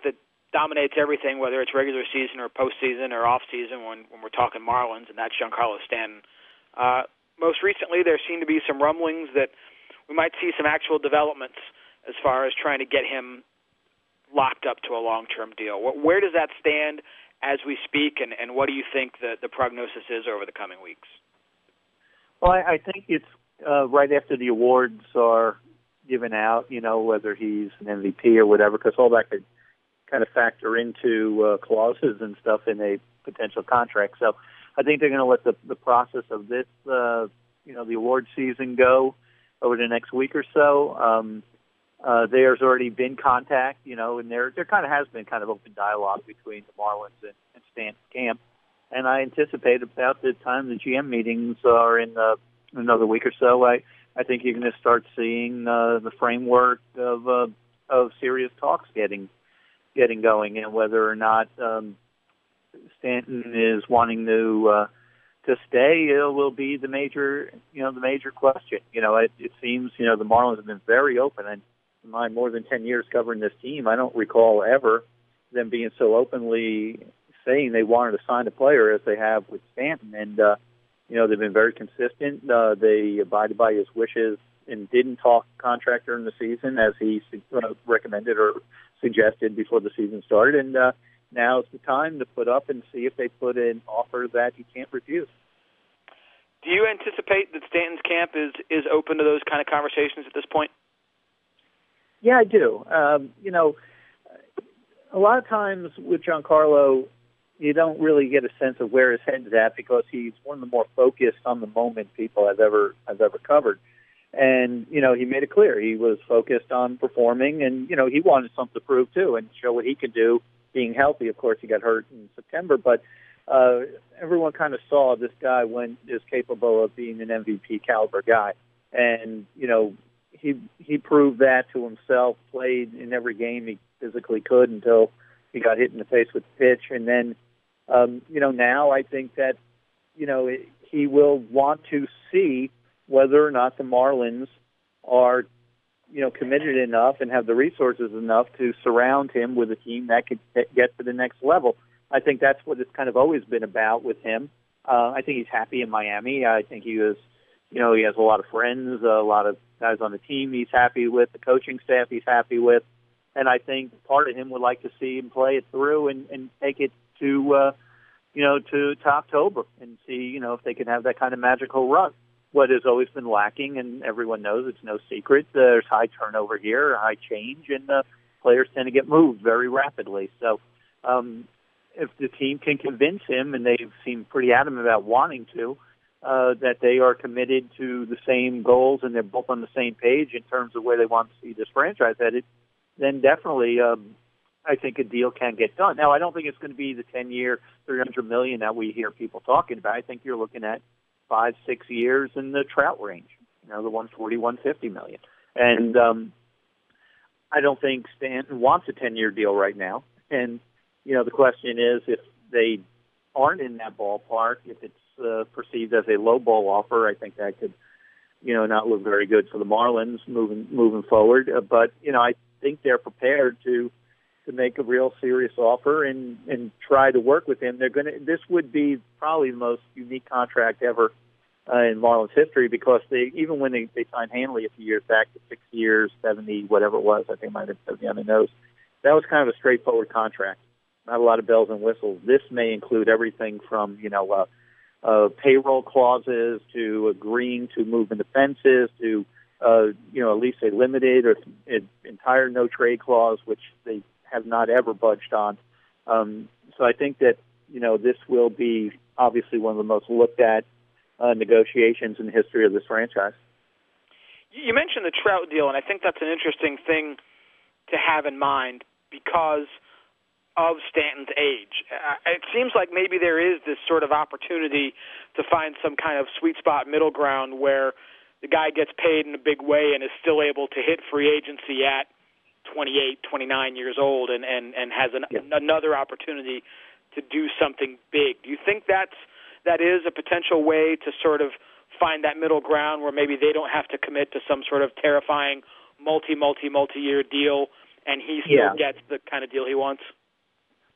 dominates everything, whether it's regular season or postseason or off season when, when we're talking Marlins, and that's Giancarlo Stanton. Uh, most recently, there seem to be some rumblings that we might see some actual developments as far as trying to get him locked up to a long-term deal. Where does that stand as we speak, and, and what do you think the, the prognosis is over the coming weeks? Well, I, I think it's uh, right after the awards are given out, you know, whether he's an M V P or whatever, because all that could kind of factor into uh, clauses and stuff in a potential contract. So I think they're going to let the, the process of this, uh, you know, the award season go over the next week or so. Um, uh, there's already been contact, you know, and there there kind of has been kind of open dialogue between the Marlins and, and Stanton's camp. And I anticipate about the time the G M meetings are in uh, another week or so, I, I think you're going to start seeing uh, the framework of uh, of serious talks getting getting going, and whether or not um, Stanton is wanting to uh, to stay uh, will be the major, you know, the major question. You know, it, it seems, you know, the Marlins have been very open, and in my more than ten years covering this team, I don't recall ever them being so openly saying they wanted to sign a player as they have with Stanton. And, uh, you know, they've been very consistent. Uh, they abided by his wishes and didn't talk contract during the season as he uh, recommended or suggested before the season started. And uh, now's the time to put up and see if they put an offer that he can't refuse. Do you anticipate that Stanton's camp is, is open to those kind of conversations at this point? Yeah, I do. Um, you know, a lot of times with Giancarlo, you don't really get a sense of where his head's at because he's one of the more focused on the moment people I've ever I've ever covered. And, you know, he made it clear he was focused on performing, and, you know, he wanted something to prove, too, and show what he could do being healthy. Of course, he got hurt in September, but uh, everyone kind of saw this guy when is capable of being an M V P caliber guy. And, you know, he he proved that to himself, played in every game he physically could until he got hit in the face with the pitch. And then, um, you know, now I think that, you know, it, he will want to see whether or not the Marlins are, you know, committed enough and have the resources enough to surround him with a team that could get to the next level. I think that's what it's kind of always been about with him. Uh, I think he's happy in Miami. I think he was, you know, he has a lot of friends, a lot of guys on the team he's happy with, the coaching staff he's happy with. And I think part of him would like to see him play it through and, and take it to, uh, you know, to, to October and see, you know, if they can have that kind of magical run. What has always been lacking, and everyone knows it's no secret, there's high turnover here, high change, and uh, players tend to get moved very rapidly. So um, if the team can convince him, and they've seemed pretty adamant about wanting to, uh, that they are committed to the same goals and they're both on the same page in terms of where they want to see this franchise headed, then definitely um, I think a deal can get done. Now, I don't think it's going to be the ten-year, three hundred million dollars that we hear people talking about. I think you're looking at five, six years in the Trout range, you know, the one forty, one fifty million. And um, I don't think Stanton wants a ten-year deal right now. And, you know, the question is if they aren't in that ballpark, if it's uh, perceived as a low ball offer, I think that could, you know, not look very good for the Marlins moving moving forward. Uh, but, you know, I think they're prepared to to make a real serious offer and, and try to work with him. They're going to. This would be probably the most unique contract ever uh, in Marlins history because they even when they, they signed Hanley a few years back to six years, seventy, whatever it was, I think it might have been seventy on the nose. That was kind of a straightforward contract. Not a lot of bells and whistles. This may include everything from, you know, uh, uh, payroll clauses to agreeing to move into fences to, uh, you know, at least a limited or entire no trade clause, which they have not ever budged on. Um, so I think that, you know, this will be obviously one of the most looked at uh, negotiations in the history of this franchise. You mentioned the Trout deal, and I think that's an interesting thing to have in mind because of Stanton's age. It seems like maybe there is this sort of opportunity to find some kind of sweet spot middle ground where the guy gets paid in a big way and is still able to hit free agency at twenty-eight, twenty-nine years old and, and, and has an, yeah. another opportunity to do something big. Do you think that's, that is a potential way to sort of find that middle ground where maybe they don't have to commit to some sort of terrifying multi, multi, multi-year deal and he still yeah. gets the kind of deal he wants?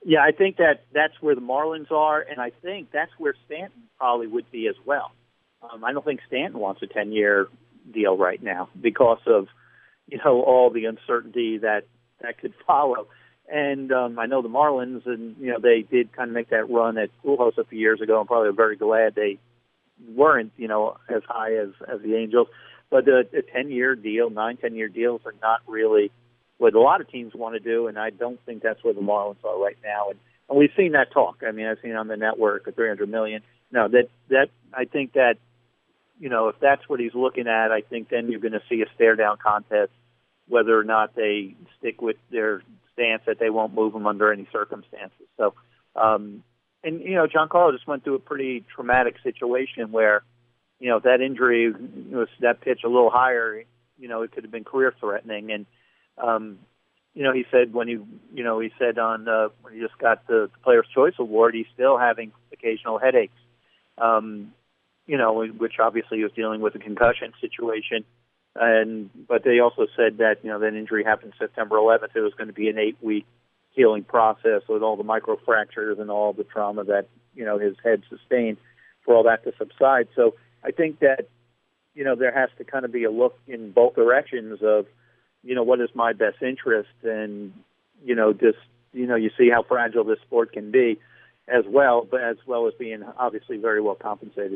Yeah, I think that that's where the Marlins are, and I think that's where Stanton probably would be as well. Um, I don't think Stanton wants a ten-year deal right now because of, you know, all the uncertainty that, that could follow. And um, I know the Marlins, and, you know, they did kind of make that run at Pujols a few years ago, and probably are very glad they weren't, you know, as high as, as the Angels. But a, a ten-year deal, nine, ten-year deals are not really what a lot of teams want to do, and I don't think that's where the Marlins are right now. And, and we've seen that talk. I mean, I've seen it on the network at three hundred million dollars. No, that that I think that, you know, if that's what he's looking at, I think then you're going to see a stare-down contest whether or not they stick with their stance that they won't move him under any circumstances. So, um, and, you know, Giancarlo just went through a pretty traumatic situation where, you know, if that injury was that pitch a little higher, you know, it could have been career-threatening. And, um, you know, he said when he, you know, he said on uh, when he just got the Players' Choice Award, he's still having occasional headaches, um, you know, which obviously he was dealing with a concussion situation. And but they also said that, you know, that injury happened September eleventh. It was going to be an eight-week healing process with all the microfractures and all the trauma that, you know, his head sustained for all that to subside. So I think that, you know, there has to kind of be a look in both directions of, you know, what is my best interest, and, you know, just, you know, you see how fragile this sport can be as well, but as well as being obviously very well compensated.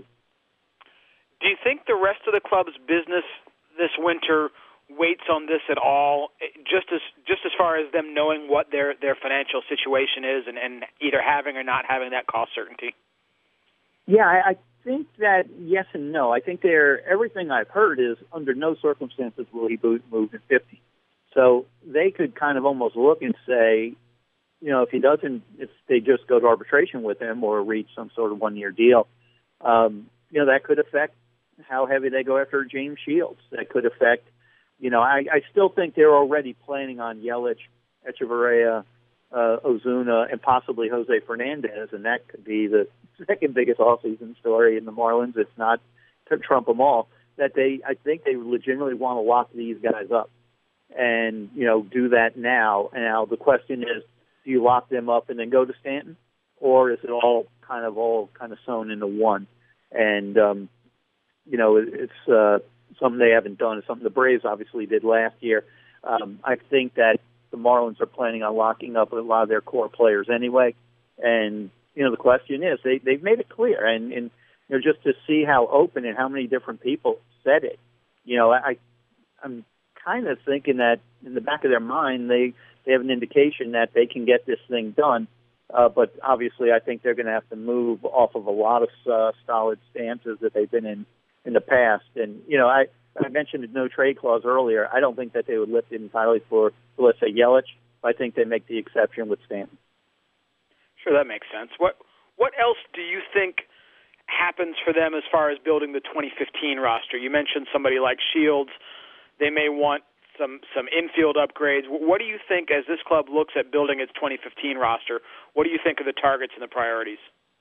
Do you think the rest of the club's business this winter waits on this at all, just as just as far as them knowing what their, their financial situation is and, and either having or not having that cost certainty? Yeah, I, I think that yes and no. I think they're, everything I've heard is under no circumstances will he move in fifty. So they could kind of almost look and say, you know, if he doesn't, if they just go to arbitration with him or reach some sort of one-year deal, um, you know, that could affect how heavy they go after James Shields. That could affect, you know, I, I still think they're already planning on Yelich, Echeverria, uh, Ozuna, and possibly Jose Fernandez, and that could be the second biggest all-season story in the Marlins. It's not to trump them all. That they, I think they legitimately want to lock these guys up and, you know, do that now. And now the question is, do you lock them up and then go to Stanton, or is it all kind of all kind of sewn into one? And, um, you know, it's uh, something they haven't done. It's something the Braves obviously did last year. Um, I think that the Marlins are planning on locking up a lot of their core players anyway. And, you know, the question is, they, they've made it clear. And, and, you know, just to see how open and how many different people said it, you know, I, I'm kind of thinking that in the back of their mind, they, they have an indication that they can get this thing done. Uh, but obviously, I think they're going to have to move off of a lot of uh, solid stances that they've been in in the past. And, you know, I, I mentioned the no trade clause earlier. I don't think that they would lift it entirely for, for, let's say, Yelich. I think they make the exception with Stanton. Sure, that makes sense. What what else do you think happens for them as far as building the twenty fifteen roster? You mentioned somebody like Shields. They may want some, some infield upgrades. What do you think, as this club looks at building its twenty fifteen roster, what do you think are the targets and the priorities?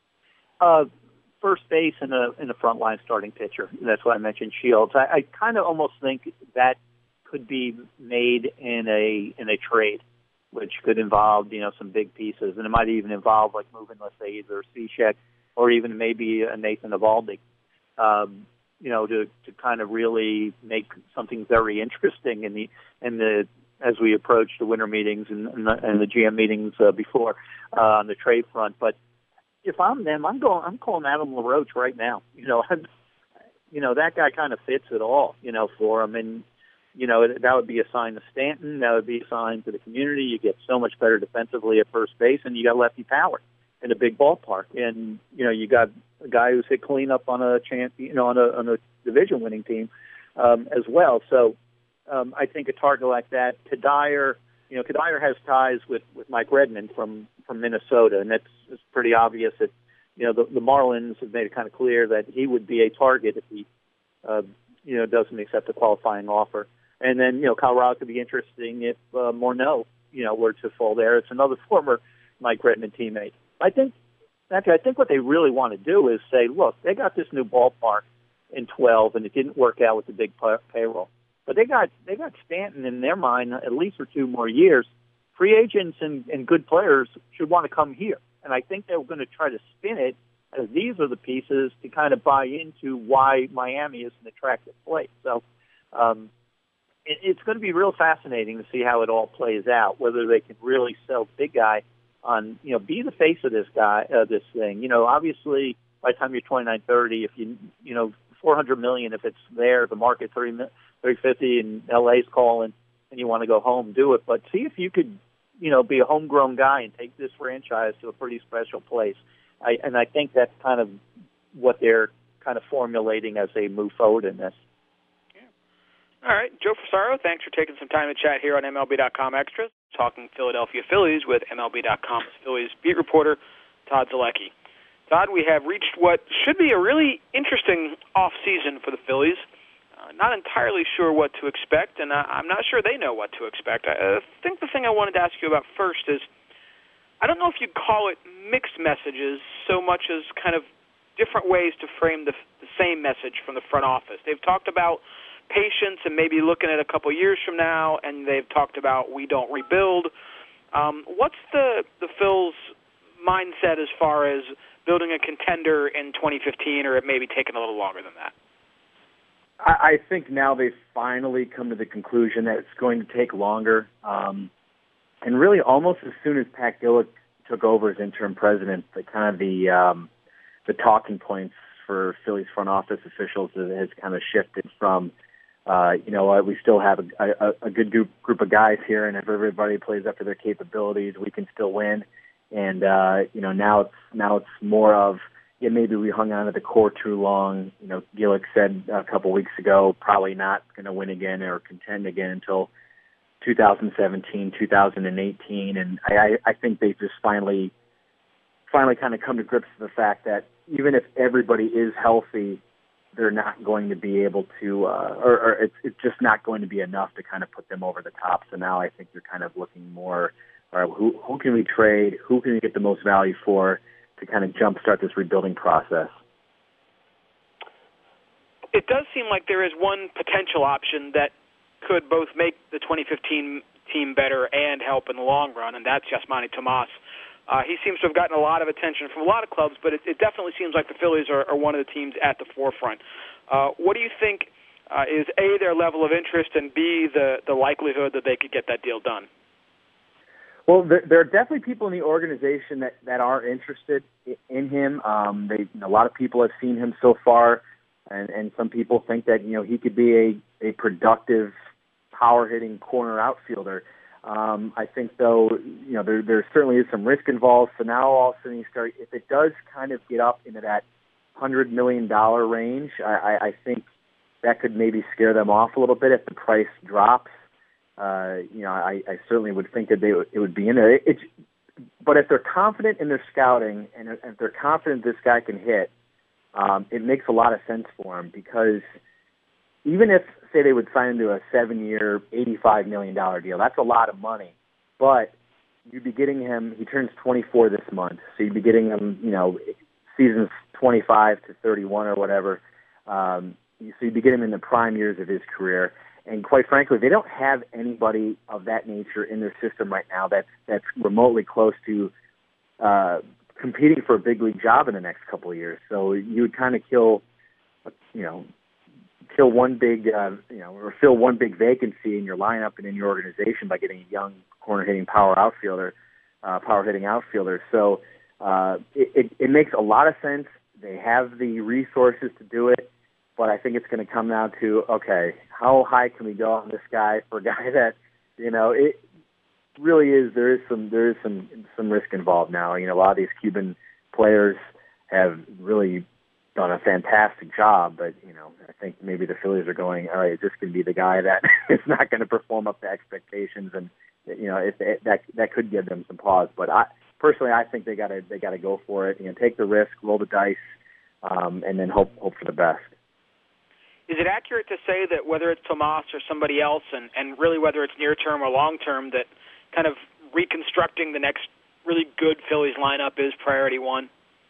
Uh, first base and a, and a frontline starting pitcher. That's why I mentioned Shields. I, I kind of almost think that could be made in a in a trade, which could involve, you know, some big pieces. And it might even involve, like, moving, let's say, either Cishek or even maybe a Nathan Eovaldi, um, you know, to, to kind of really make something very interesting in the in the as we approach the winter meetings and, and, the, and the G M meetings uh, before uh, on the trade front. But if I'm them, I'm going. I'm calling Adam LaRoche right now. You know, I'm, you know that guy kind of fits it all. You know, for him, and you know that would be a sign to Stanton. That would be a sign to the community. You get so much better defensively at first base, and you got lefty power in a big ballpark. And you know, you got a guy who's hit cleanup on a champ, you know, on a on a division-winning team um, as well. So um, I think a target like that, Kadire, you know, Kadire has ties with, with Mike Redmond from, from Minnesota, and it's, it's pretty obvious that, you know, the, the Marlins have made it kind of clear that he would be a target if he, uh, you know, doesn't accept a qualifying offer. And then, you know, Colorado could be interesting if uh, Morneau, you know, were to fall there. It's another former Mike Redmond teammate. I think, actually, I think what they really want to do is say, look, they got this new ballpark in twelve, and it didn't work out with the big pay- payroll. But they got they got Stanton in their mind at least for two more years. free agents and, and good players should want to come here. And I think they're going to try to spin it as these are the pieces to kind of buy into why Miami is an attractive place. So um, it, it's going to be real fascinating to see how it all plays out, whether they can really sell big guy on, you know, be the face of this guy, uh, this thing. You know, obviously by the time you're twenty-nine, thirty, if you, you know, four hundred million dollars, if it's there, the market thirty, fifty, and L A's calling and you want to go home, do it. But see if you could, you know, be a homegrown guy and take this franchise to a pretty special place. I, and I think that's kind of what they're kind of formulating as they move forward in this. Yeah. All right, Joe Frisaro, thanks for taking some time to chat here on M L B dot com Extras, talking Philadelphia Phillies with M L B dot com's Phillies beat reporter Todd Zolecki. Todd, we have reached what should be a really interesting off-season for the Phillies. Uh, not entirely sure what to expect, and I, I'm not sure they know what to expect. I, I think the thing I wanted to ask you about first is, I don't know if you'd call it mixed messages so much as kind of different ways to frame the, the same message from the front office. They've talked about patience and maybe looking at a couple years from now, and they've talked about we don't rebuild. Um, what's the, the Phil's mindset as far as building a contender in twenty fifteen, or it may be taking a little longer than that? I, I think now they've finally come to the conclusion that it's going to take longer. Um, And really, almost as soon as Pat Gillick took over as interim president, the kind of the um, the talking points for Phillies front office officials has kind of shifted from, uh, you know, uh, we still have a, a, a good group, group of guys here, and if everybody plays up to their capabilities, we can still win. And uh, you know, now it's now it's more of, yeah, maybe we hung on to the core too long. You know, Gillick said a couple weeks ago, probably not going to win again or contend again until two thousand seventeen, two thousand eighteen, and I, I think they've just finally, finally kind of come to grips with the fact that even if everybody is healthy, they're not going to be able to, uh, or, or it's, it's just not going to be enough to kind of put them over the top. So now I think they're kind of looking more, all right, who, who can we trade, who can we get the most value for to kind of jumpstart this rebuilding process. It does seem like there is one potential option that could both make the twenty fifteen team better and help in the long run, and that's Yasmani Tomas. Uh, he seems to have gotten a lot of attention from a lot of clubs, but it, it definitely seems like the Phillies are, are one of the teams at the forefront. Uh, what do you think uh, is, A, their level of interest, and B, the, the likelihood that they could get that deal done? Well, there, there are definitely people in the organization that, that are interested in him. Um, they, you know, a lot of people have seen him so far, and, and some people think that, you know, he could be a, a productive power-hitting corner outfielder. Um, I think, though, you know, there, there certainly is some risk involved. So now all of a sudden you start, if it does kind of get up into that one hundred million dollars range, I, I, I think that could maybe scare them off a little bit if the price drops. Uh, you know, I, I certainly would think that they w- it would be in there. It, it's, but if they're confident in their scouting and if they're confident this guy can hit, um, it makes a lot of sense for him, because even if, say, they would sign him to a seven-year, eighty-five million dollars deal, that's a lot of money. But you'd be getting him, he turns twenty-four this month, so you'd be getting him, you know, seasons twenty-five to thirty-one or whatever. Um, so you'd be getting him in the prime years of his career. And quite frankly, they don't have anybody of that nature in their system right now that's, that's remotely close to uh, competing for a big league job in the next couple of years. So you would kind of kill, you know, fill one big, uh, you know, or fill one big vacancy in your lineup and in your organization by getting a young corner-hitting power outfielder, uh, power-hitting outfielder. So uh, it, it, it makes a lot of sense. They have the resources to do it, but I think it's going to come down to, okay, how high can we go on this guy for a guy that, you know, it really is, there is some, there is some, some risk involved now. You know, a lot of these Cuban players have really done a fantastic job, but, you know, I think maybe the Phillies are going, all right, is this going to be the guy that is not going to perform up to expectations? And, you know, if it, that that could give them some pause. But I personally, I think they got to they got to go for it. You know, take the risk, roll the dice, um, and then hope hope for the best. Is it accurate to say that whether it's Tomas or somebody else, and, and really whether it's near term or long term, that kind of reconstructing the next really good Phillies lineup is priority one?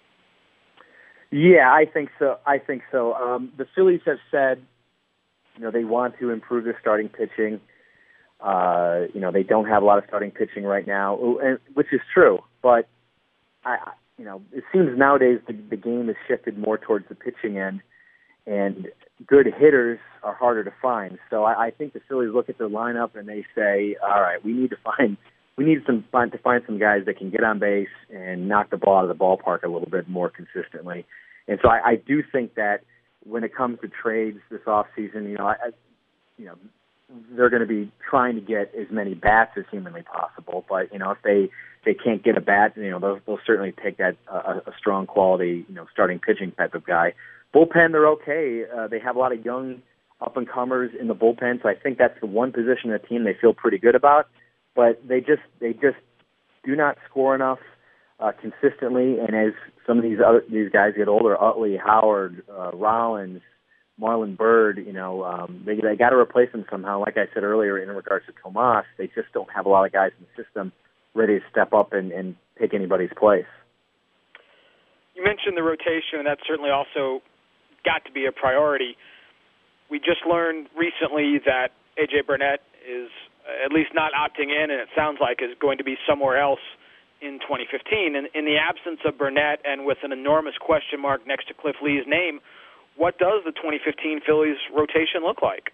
Yeah, I think so. I think so. Um, the Phillies have said, you know, they want to improve their starting pitching. Uh, you know, they don't have a lot of starting pitching right now, which is true. But I, you know, it seems nowadays the, the game has shifted more towards the pitching end, and good hitters are harder to find. So I, I think the Phillies look at their lineup and they say, all right, we need to find we need some find, to find some guys that can get on base and knock the ball out of the ballpark a little bit more consistently. And so I, I do think that when it comes to trades this offseason, you know, I, I, you know, they're going to be trying to get as many bats as humanly possible. But you know, if they they can't get a bat, you know, they'll, they'll certainly take that uh, a strong quality, you know, starting pitching type of guy. Bullpen, they're okay. Uh, they have a lot of young up-and-comers in the bullpen, so I think that's the one position of the team they feel pretty good about. But they just they just do not score enough uh, consistently. And as some of these other these guys get older, Utley, Howard, uh, Rollins, Marlon Byrd, you know, um, they they got to replace them somehow. Like I said earlier, in regards to Tomas, they just don't have a lot of guys in the system ready to step up and, and take anybody's place. You mentioned the rotation, and that's certainly also got to be a priority. We just learned recently that A J Burnett is at least not opting in, and it sounds like is going to be somewhere else in twenty fifteen. And in the absence of Burnett and with an enormous question mark next to Cliff Lee's name, what does the twenty fifteen Phillies rotation look like?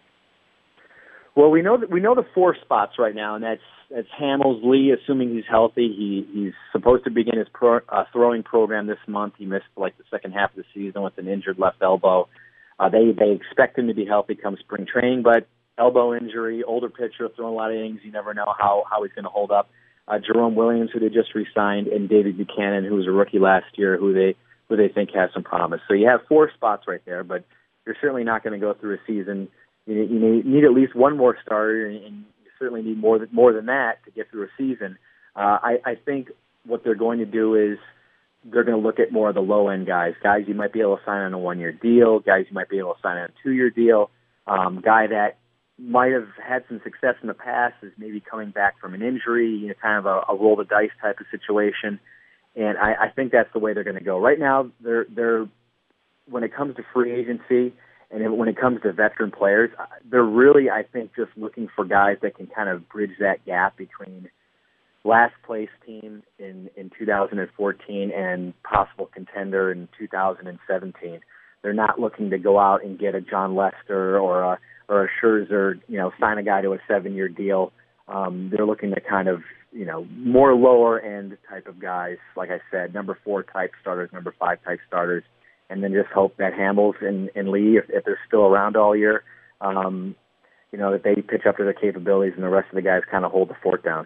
Well, we know that we know the four spots right now, and that's that's Hamels, Lee, assuming he's healthy. He he's supposed to begin his pro, uh, throwing program this month. He missed like the second half of the season with an injured left elbow. Uh, they they expect him to be healthy come spring training, but elbow injury, older pitcher, throwing a lot of innings. You never know how how he's going to hold up. Uh, Jerome Williams, who they just re-signed, and David Buchanan, who was a rookie last year, who they who they think has some promise. So you have four spots right there, but you're certainly not going to go through a season. You need, you need, need at least one more starter, and, and you certainly need more than, more than that to get through a season. Uh, I, I think what they're going to do is they're going to look at more of the low-end guys, guys you might be able to sign on a one-year deal, guys you might be able to sign on a two-year deal, um, guy that might have had some success in the past is maybe coming back from an injury, you know, kind of a, a roll the dice type of situation. And I, I think that's the way they're going to go. Right now, they're they're when it comes to free agency and when it comes to veteran players, they're really, I think, just looking for guys that can kind of bridge that gap between last place team in, in two thousand fourteen and possible contender in two thousand seventeen. They're not looking to go out and get a John Lester or a or a Scherzer, you know, sign a guy to a seven-year deal. Um, they're looking to kind of, you know, more lower-end type of guys, like I said, number four type starters, number five type starters, and then just hope that Hamels and, and Lee, if, if they're still around all year, um, you know, that they pitch up to their capabilities and the rest of the guys kind of hold the fort down.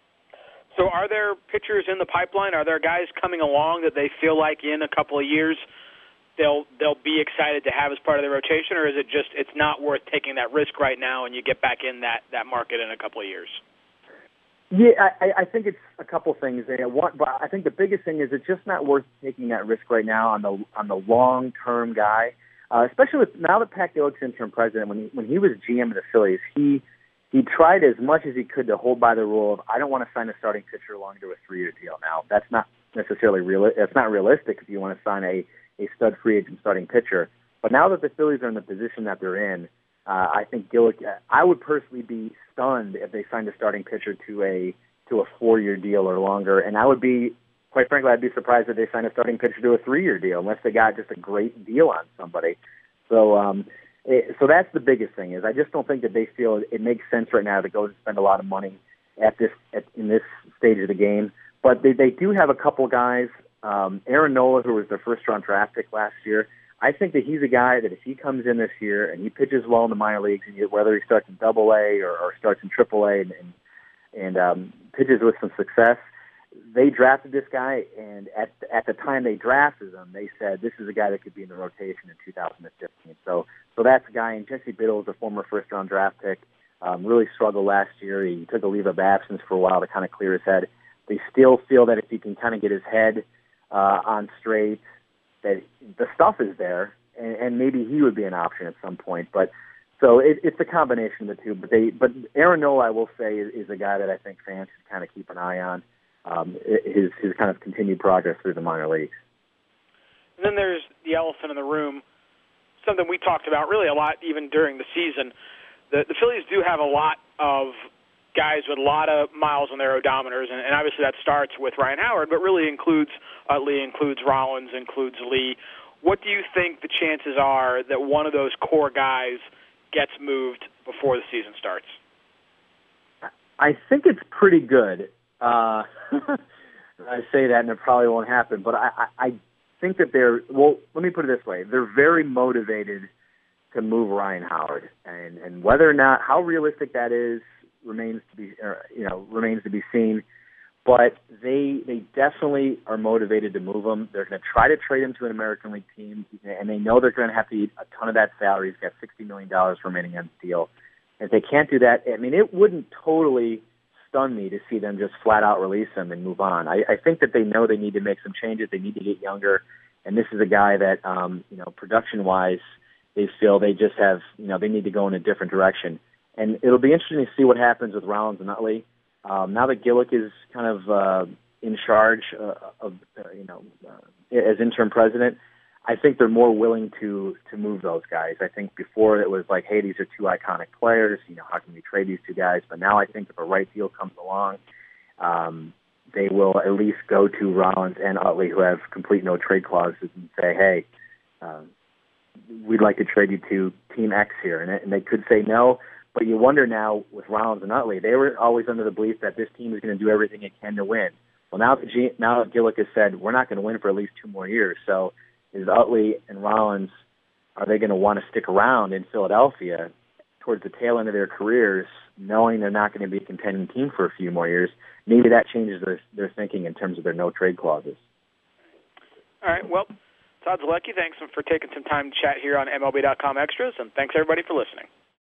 So are there pitchers in the pipeline? Are there guys coming along that they feel like in a couple of years they'll they'll be excited to have as part of the rotation, or is it just it's not worth taking that risk right now and you get back in that, that market in a couple of years? Yeah, I, I think it's a couple things. One, but I think the biggest thing is it's just not worth taking that risk right now on the on the long term guy, uh, especially with now that Pat Gillick's interim president. When he when he was G M of the Phillies, he he tried as much as he could to hold by the rule of I don't want to sign a starting pitcher along to a three year deal. Now that's not necessarily real. That's not realistic if you want to sign a a stud free agent starting pitcher. But now that the Phillies are in the position that they're in, uh, I think Gillick, I would personally be stunned if they signed a starting pitcher to a to a four-year deal or longer. And I would be, quite frankly, I'd be surprised if they signed a starting pitcher to a three-year deal unless they got just a great deal on somebody. So um, it, so that's the biggest thing is I just don't think that they feel it makes sense right now to go and spend a lot of money at this at, in this stage of the game. But they, they do have a couple guys. Um, Aaron Nola, who was their first-round draft pick last year, I think that he's a guy that if he comes in this year and he pitches well in the minor leagues, and whether he starts in Double A or, or starts in Triple A and, and, and um, pitches with some success, they drafted this guy, and at at the time they drafted him, they said this is a guy that could be in the rotation in two thousand fifteen. So, so that's a guy. And Jesse Biddle is a former first-round draft pick. Um, really struggled last year. He took a leave of absence for a while to kind of clear his head. They still feel that if he can kind of get his head Uh, on straight, that the stuff is there, and, and maybe he would be an option at some point. But so it, it's a combination of the two. But they, but Aaron Nola, I will say, is, is a guy that I think fans should kind of keep an eye on. Um, his his kind of continued progress through the minor leagues. And then there's the elephant in the room, something we talked about really a lot even during the season. The, the Phillies do have a lot of guys with a lot of miles on their odometers, and, and obviously that starts with Ryan Howard, but really includes Utley, includes Rollins, includes Lee. What do you think the chances are that one of those core guys gets moved before the season starts? I think it's pretty good. Uh, I say that, and it probably won't happen, but I, I, I think that they're, well, let me put it this way. They're very motivated to move Ryan Howard, and, and whether or not, how realistic that is remains to be, or, you know, remains to be seen. But they they definitely are motivated to move him. They're going to try to trade him to an American League team, and they know they're going to have to eat a ton of that salary. He's got sixty million dollars remaining on the deal. If they can't do that, I mean, it wouldn't totally stun me to see them just flat out release him and move on. I, I think that they know they need to make some changes. They need to get younger, and this is a guy that, um, you know, production-wise, they feel they just have, you know, they need to go in a different direction. And it'll be interesting to see what happens with Rollins and Utley. Um, now that Gillick is kind of uh, in charge uh, of, uh, you know, uh, as interim president, I think they're more willing to to move those guys. I think before it was like, hey, these are two iconic players. You know, how can we trade these two guys? But now I think if a right deal comes along, um, they will at least go to Rollins and Utley, who have complete no trade clauses, and say, hey, um, we'd like to trade you to Team X here. And, and they could say no. But you wonder now with Rollins and Utley, they were always under the belief that this team is going to do everything it can to win. Well, now that, G- now that Gillick has said we're not going to win for at least two more years, so is Utley and Rollins, are they going to want to stick around in Philadelphia towards the tail end of their careers, knowing they're not going to be a contending team for a few more years? Maybe that changes their, their thinking in terms of their no-trade clauses. All right, well, Todd Zolecki, thanks for taking some time to chat here on M L B dot com Extras, and thanks everybody for listening.